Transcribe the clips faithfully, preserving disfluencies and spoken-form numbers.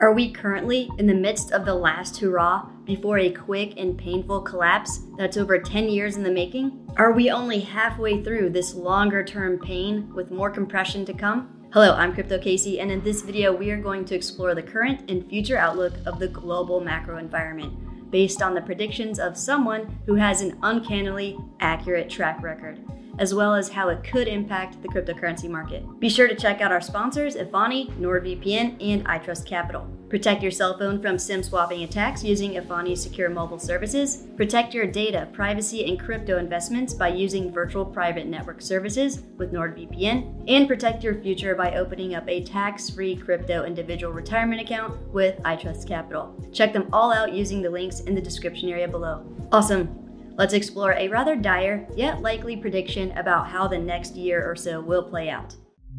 Are we currently in the midst of the last hurrah before a quick and painful collapse that's over ten years in the making? Are we only halfway through this longer-term pain with more compression to come? Hello, I'm Crypto Casey, and in this video we are going to explore the current and future outlook of the global macro environment based on the predictions of someone who has an uncannily accurate track record, as well as how it could impact the cryptocurrency market. Be sure to check out our sponsors, Efani, NordVPN, and iTrustCapital. Protect your cell phone from SIM swapping attacks using Efani's secure mobile services. Protect your data, privacy, and crypto investments by using virtual private network services with NordVPN. And protect your future by opening up a tax-free crypto individual retirement account with iTrustCapital. Check them all out using the links in the description area below. Awesome. Let's explore a rather dire, yet likely prediction about how the next year or so will play out.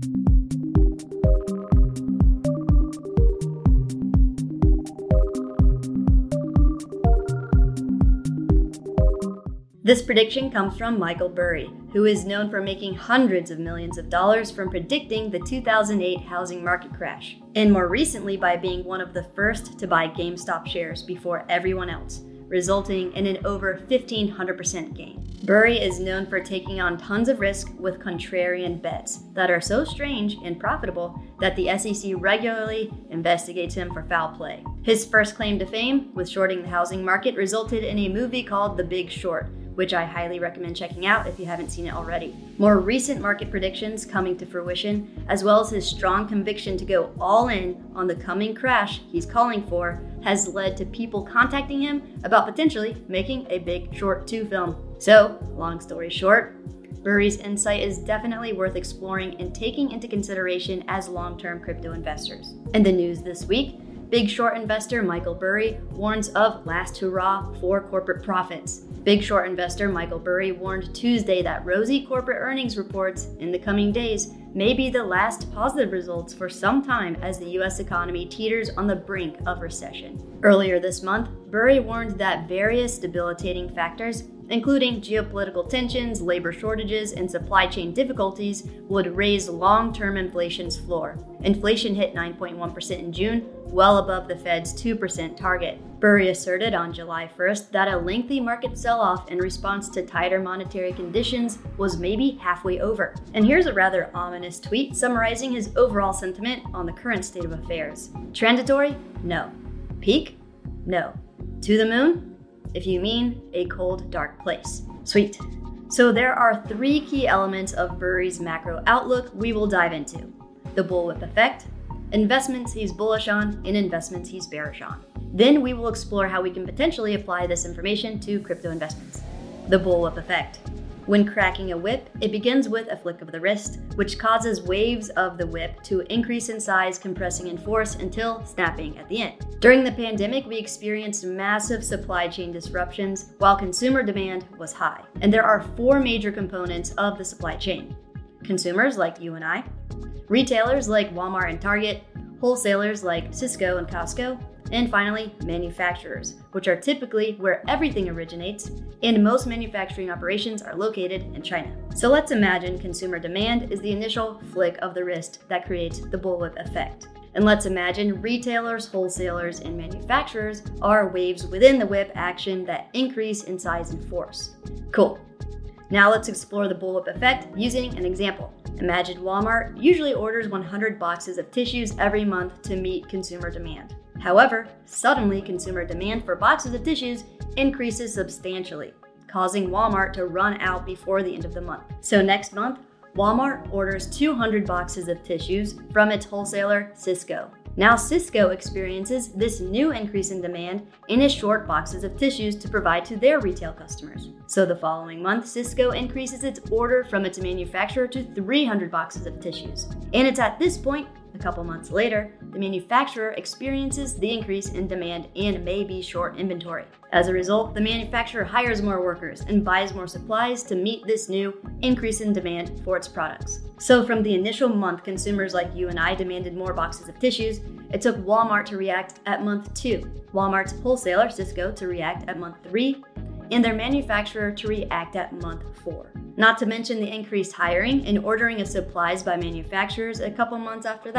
This prediction comes from Michael Burry, who is known for making hundreds of millions of dollars from predicting the two thousand eight housing market crash, and more recently by being one of the first to buy GameStop shares before everyone else, resulting in an over fifteen hundred percent gain. Burry is known for taking on tons of risk with contrarian bets that are so strange and profitable that the S E C regularly investigates him for foul play. His first claim to fame with shorting the housing market resulted in a movie called The Big Short, which I highly recommend checking out if you haven't seen it already. More recent market predictions coming to fruition, as well as his strong conviction to go all in on the coming crash he's calling for, has led to people contacting him about potentially making a Big Short two film. So, long story short, Burry's insight is definitely worth exploring and taking into consideration as long-term crypto investors. In the news this week, Big Short investor Michael Burry warns of last hurrah for corporate profits. Big Short investor Michael Burry warned Tuesday that rosy corporate earnings reports in the coming days may be the last positive results for some time as the U S economy teeters on the brink of recession. Earlier this month, Burry warned that various debilitating factors, including geopolitical tensions, labor shortages, and supply chain difficulties, would raise long-term inflation's floor. Inflation hit nine point one percent in June, well above the Fed's two percent target. Burry asserted on July first that a lengthy market sell-off in response to tighter monetary conditions was maybe halfway over. And here's a rather ominous tweet summarizing his overall sentiment on the current state of affairs. Transitory? No. Peak? No. To the moon? If you mean a cold, dark place. Sweet. So there are three key elements of Burry's macro outlook we will dive into: the bullwhip effect, investments he's bullish on, and investments he's bearish on. Then we will explore how we can potentially apply this information to crypto investments. The bullwhip effect. When cracking a whip, it begins with a flick of the wrist, which causes waves of the whip to increase in size, compressing in force until snapping at the end. During the pandemic, we experienced massive supply chain disruptions while consumer demand was high. And there are four major components of the supply chain: consumers like you and I, retailers like Walmart and Target, wholesalers like Cisco and Costco, and finally, manufacturers, which are typically where everything originates, and most manufacturing operations are located in China. So let's imagine consumer demand is the initial flick of the wrist that creates the bullwhip effect. And let's imagine retailers, wholesalers, and manufacturers are waves within the whip action that increase in size and force. Cool. Now let's explore the bullwhip effect using an example. Imagine Walmart usually orders one hundred boxes of tissues every month to meet consumer demand. However, suddenly consumer demand for boxes of tissues increases substantially, causing Walmart to run out before the end of the month. So next month, Walmart orders two hundred boxes of tissues from its wholesaler, Cisco. Now Cisco experiences this new increase in demand and is short boxes of tissues to provide to their retail customers. So the following month, Cisco increases its order from its manufacturer to three hundred boxes of tissues. And it's at this point, a couple months later, the manufacturer experiences the increase in demand and may be short inventory. As a result, the manufacturer hires more workers and buys more supplies to meet this new increase in demand for its products. So from the initial month, consumers like you and I demanded more boxes of tissues. It took Walmart to react at month two, Walmart's wholesaler, Cisco, to react at month three, and their manufacturer to react at month four. Not to mention the increased hiring and ordering of supplies by manufacturers a couple months after that.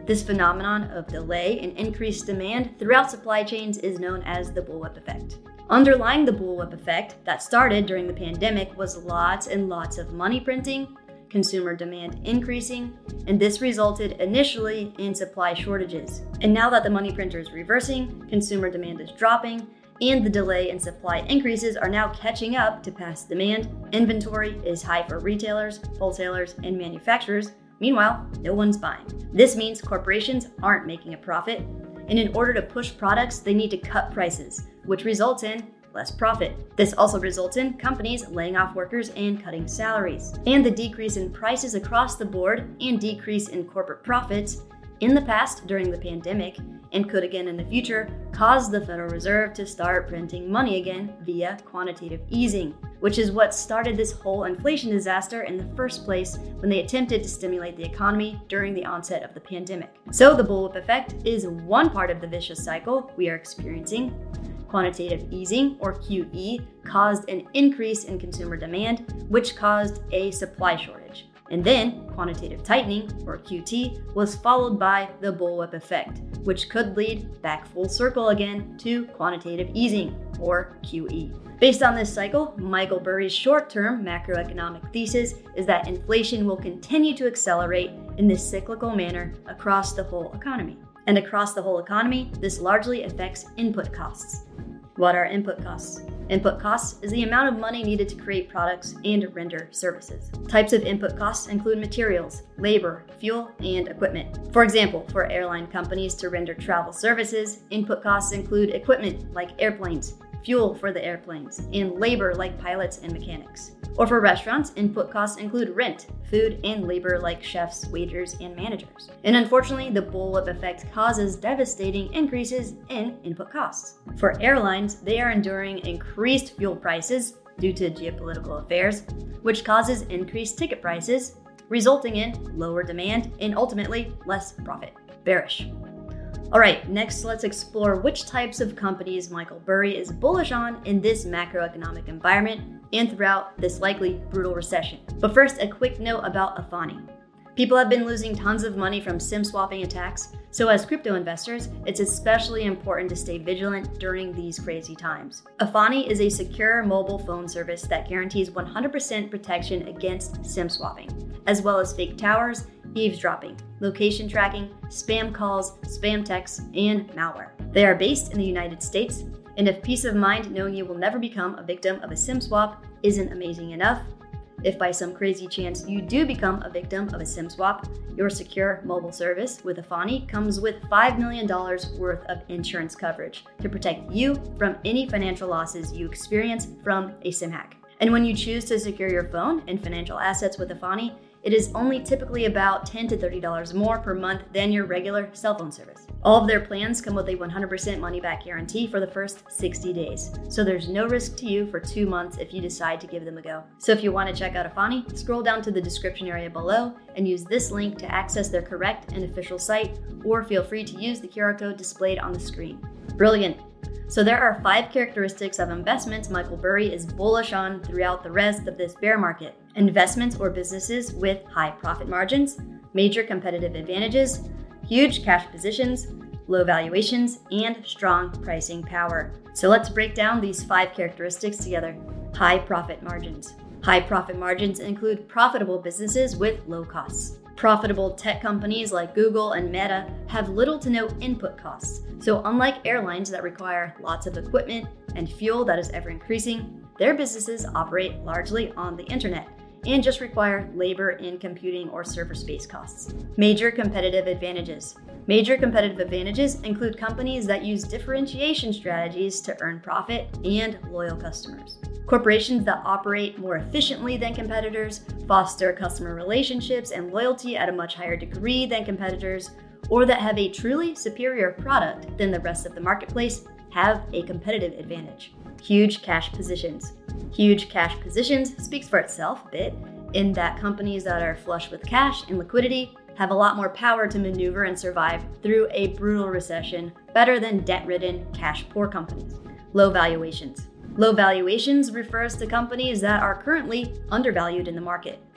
This phenomenon of delay and increased demand throughout supply chains is known as the bullwhip effect. Underlying the bullwhip effect that started during the pandemic was lots and lots of money printing, consumer demand increasing, and this resulted initially in supply shortages. And now that the money printer is reversing, consumer demand is dropping, and the delay in supply increases are now catching up to past demand. Inventory is high for retailers, wholesalers, and manufacturers. Meanwhile, no one's buying. This means corporations aren't making a profit, and in order to push products, they need to cut prices, which results in less profit. This also results in companies laying off workers and cutting salaries. And the decrease in prices across the board and decrease in corporate profits in the past during the pandemic, and could again in the future, caused the Federal Reserve to start printing money again via quantitative easing, which is what started this whole inflation disaster in the first place when they attempted to stimulate the economy during the onset of the pandemic. So the bullwhip effect is one part of the vicious cycle we are experiencing. Quantitative easing, or Q E, caused an increase in consumer demand, which caused a supply shortage. And then quantitative tightening, or Q T, was followed by the bullwhip effect, which could lead back full circle again to quantitative easing, or Q E. Based on this cycle, Michael Burry's short-term macroeconomic thesis is that inflation will continue to accelerate in this cyclical manner across the whole economy. And across the whole economy, this largely affects input costs. What are input costs? Input costs is the amount of money needed to create products and render services. Types of input costs include materials, labor, fuel, and equipment. For example, for airline companies to render travel services, input costs include equipment like airplanes, fuel for the airplanes, and labor like pilots and mechanics. Or for restaurants, input costs include rent, food, and labor like chefs, waiters, and managers. And unfortunately, the bullwhip effect causes devastating increases in input costs. For airlines, they are enduring increased fuel prices due to geopolitical affairs, which causes increased ticket prices, resulting in lower demand and ultimately less profit. Bearish. All right, next let's explore which types of companies Michael Burry is bullish on in this macroeconomic environment and throughout this likely brutal recession. But first, a quick note about Afani. People have been losing tons of money from SIM swapping attacks, so as crypto investors, it's especially important to stay vigilant during these crazy times. Afani is a secure mobile phone service that guarantees one hundred percent protection against SIM swapping, as well as fake towers, eavesdropping, location tracking, spam calls, spam texts, and malware. They are based in the United States, and if peace of mind knowing you will never become a victim of a SIM swap isn't amazing enough, if by some crazy chance you do become a victim of a SIM swap, your secure mobile service with Afani comes with five million dollars worth of insurance coverage to protect you from any financial losses you experience from a SIM hack. And when you choose to secure your phone and financial assets with Afani, it is only typically about ten to thirty dollars more per month than your regular cell phone service. All of their plans come with a one hundred percent money-back guarantee for the first sixty days, so there's no risk to you for two months if you decide to give them a go. So if you want to check out Afani, scroll down to the description area below and use this link to access their correct and official site, or feel free to use the Q R code displayed on the screen. Brilliant! So there are five characteristics of investments Michael Burry is bullish on throughout the rest of this bear market. Investments or businesses with high profit margins, major competitive advantages, huge cash positions, low valuations, and strong pricing power. So let's break down these five characteristics together. High profit margins. High profit margins include profitable businesses with low costs. Profitable tech companies like Google and Meta have little to no input costs. So unlike airlines that require lots of equipment and fuel that is ever increasing, their businesses operate largely on the internet and just require labor in computing or server space costs. Major competitive advantages. Major competitive advantages include companies that use differentiation strategies to earn profit and loyal customers. Corporations that operate more efficiently than competitors, foster customer relationships and loyalty at a much higher degree than competitors, or that have a truly superior product than the rest of the marketplace have a competitive advantage. Huge cash positions. Huge cash positions speaks for itself a bit, in that companies that are flush with cash and liquidity have a lot more power to maneuver and survive through a brutal recession better than debt-ridden, cash-poor companies. Low valuations. Low valuations refers to companies that are currently undervalued in the market.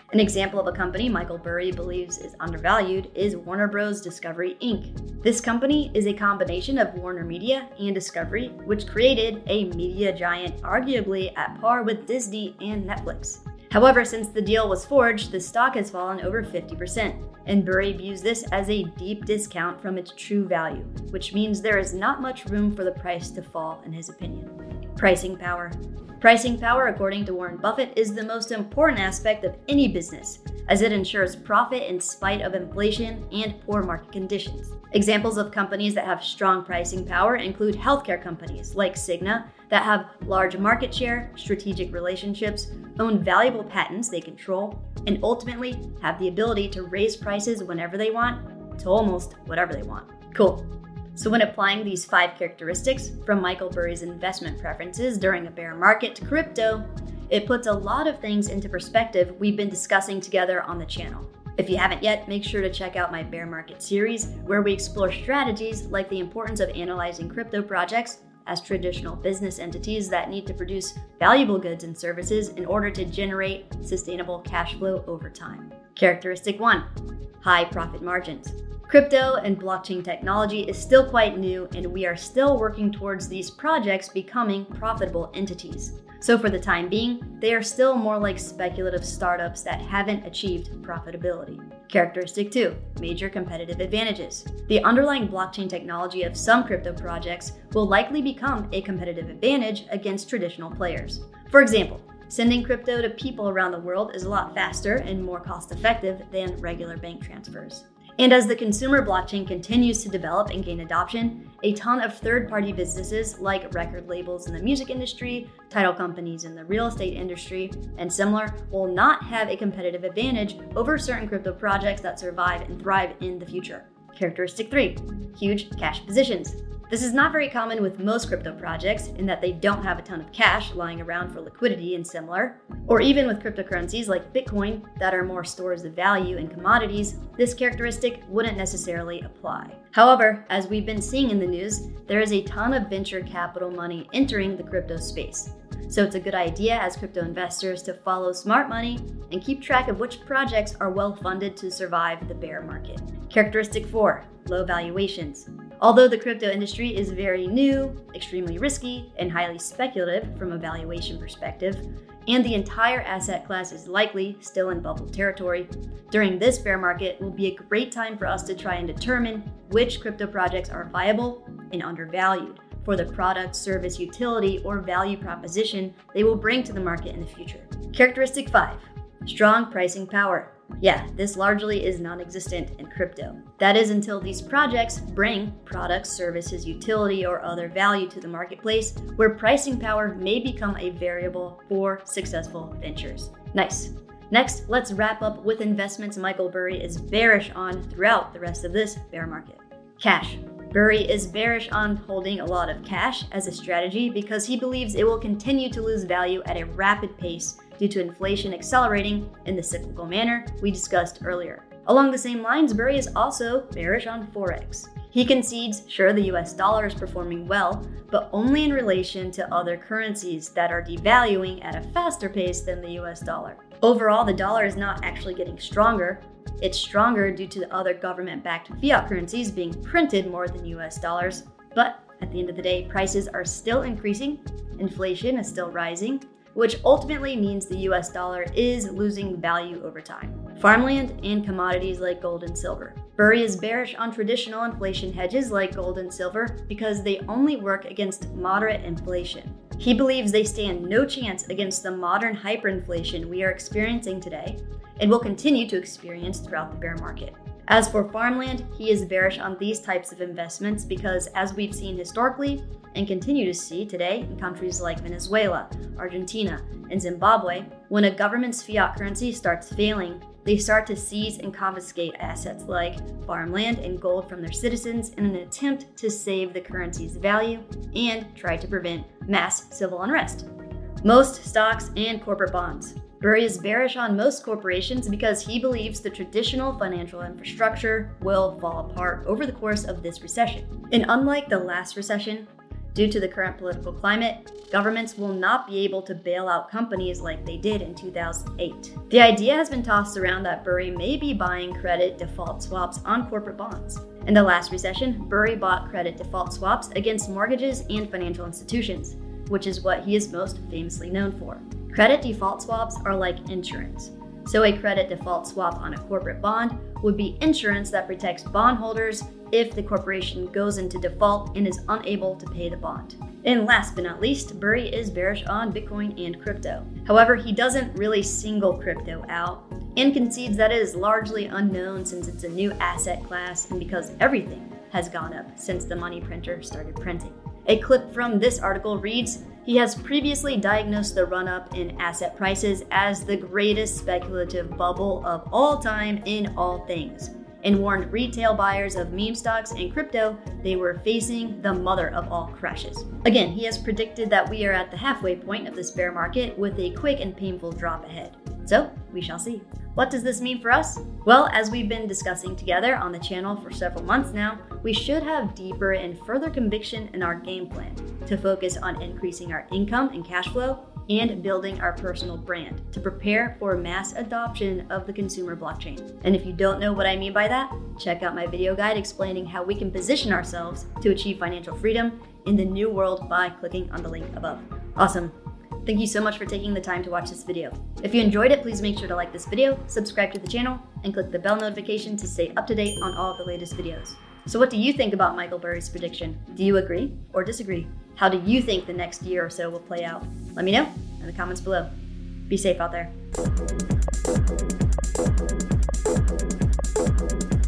An example of a company Michael Burry believes is undervalued is Warner Bros. Discovery Incorporated. This company is a combination of Warner Media and Discovery, which created a media giant arguably at par with Disney and Netflix. However, since the deal was forged, the stock has fallen over fifty percent, and Burry views this as a deep discount from its true value, which means there is not much room for the price to fall in his opinion. Pricing power. Pricing power, according to Warren Buffett, is the most important aspect of any business, as it ensures profit in spite of inflation and poor market conditions. Examples of companies that have strong pricing power include healthcare companies like Cigna that have large market share, strategic relationships, own valuable patents they control, and ultimately have the ability to raise prices whenever they want to almost whatever they want. Cool. So when applying these five characteristics from Michael Burry's investment preferences during a bear market to crypto, it puts a lot of things into perspective we've been discussing together on the channel. If you haven't yet, make sure to check out my bear market series where we explore strategies like the importance of analyzing crypto projects as traditional business entities that need to produce valuable goods and services in order to generate sustainable cash flow over time. Characteristic one, high profit margins. Crypto and blockchain technology is still quite new, and we are still working towards these projects becoming profitable entities. So for the time being, they are still more like speculative startups that haven't achieved profitability. Characteristic two, major competitive advantages. The underlying blockchain technology of some crypto projects will likely become a competitive advantage against traditional players. For example, sending crypto to people around the world is a lot faster and more cost-effective than regular bank transfers. And as the consumer blockchain continues to develop and gain adoption, a ton of third-party businesses like record labels in the music industry, title companies in the real estate industry, and similar will not have a competitive advantage over certain crypto projects that survive and thrive in the future. Characteristic three, huge cash positions. This is not very common with most crypto projects in that they don't have a ton of cash lying around for liquidity and similar, or even with cryptocurrencies like Bitcoin that are more stores of value and commodities, this characteristic wouldn't necessarily apply. However, as we've been seeing in the news, there is a ton of venture capital money entering the crypto space. So it's a good idea as crypto investors to follow smart money and keep track of which projects are well funded to survive the bear market. Characteristic four, low valuations. Although the crypto industry is very new, extremely risky, and highly speculative from a valuation perspective, and the entire asset class is likely still in bubble territory, during this bear market will be a great time for us to try and determine which crypto projects are viable and undervalued for the product, service, utility, or value proposition they will bring to the market in the future. Characteristic five, strong pricing power. Yeah, this largely is non-existent in crypto. That is until these projects bring products, services, utility, or other value to the marketplace, where pricing power may become a variable for successful ventures. Nice. Next, let's wrap up with investments Michael Burry is bearish on throughout the rest of this bear market. Cash. Burry is bearish on holding a lot of cash as a strategy because he believes it will continue to lose value at a rapid pace due to inflation accelerating in the cyclical manner we discussed earlier. Along the same lines, Burry is also bearish on Forex. He concedes, sure, the U S dollar is performing well, but only in relation to other currencies that are devaluing at a faster pace than the U S dollar. Overall, the dollar is not actually getting stronger. It's stronger due to the other government-backed fiat currencies being printed more than U S dollars. But at the end of the day, prices are still increasing, inflation is still rising, which ultimately means the U S dollar is losing value over time. Farmland and commodities like gold and silver. Burry is bearish on traditional inflation hedges like gold and silver because they only work against moderate inflation. He believes they stand no chance against the modern hyperinflation we are experiencing today and will continue to experience throughout the bear market. As for farmland, he is bearish on these types of investments because, as we've seen historically and continue to see today in countries like Venezuela, Argentina, and Zimbabwe, when a government's fiat currency starts failing, they start to seize and confiscate assets like farmland and gold from their citizens in an attempt to save the currency's value and try to prevent mass civil unrest. Most stocks and corporate bonds. Burry is bearish on most corporations because he believes the traditional financial infrastructure will fall apart over the course of this recession. And unlike the last recession, Due to the current political climate, governments will not be able to bail out companies like they did in two thousand eight. The idea has been tossed around that Burry may be buying credit default swaps on corporate bonds. In the last recession, Burry bought credit default swaps against mortgages and financial institutions, which is what he is most famously known for. Credit default swaps are like insurance. So a credit default swap on a corporate bond would be insurance that protects bondholders if the corporation goes into default and is unable to pay the bond. And last but not least, Burry is bearish on Bitcoin and crypto. However, he doesn't really single crypto out and concedes that it is largely unknown since it's a new asset class and because everything has gone up since the money printer started printing. A clip from this article reads, "He has previously diagnosed the run-up in asset prices as the greatest speculative bubble of all time in all things, and warned retail buyers of meme stocks and crypto they were facing the mother of all crashes." Again, he has predicted that we are at the halfway point of this bear market with a quick and painful drop ahead. So, we shall see. What does this mean for us? Well, as we've been discussing together on the channel for several months now, we should have deeper and further conviction in our game plan to focus on increasing our income and cash flow and building our personal brand to prepare for mass adoption of the consumer blockchain. And if you don't know what I mean by that, check out my video guide explaining how we can position ourselves to achieve financial freedom in the new world by clicking on the link above. Awesome. Thank you so much for taking the time to watch this video. If you enjoyed it, please make sure to like this video, subscribe to the channel, and click the bell notification to stay up to date on all of the latest videos. So what do you think about Michael Burry's prediction? Do you agree or disagree? How do you think the next year or so will play out? Let me know in the comments below. Be safe out there.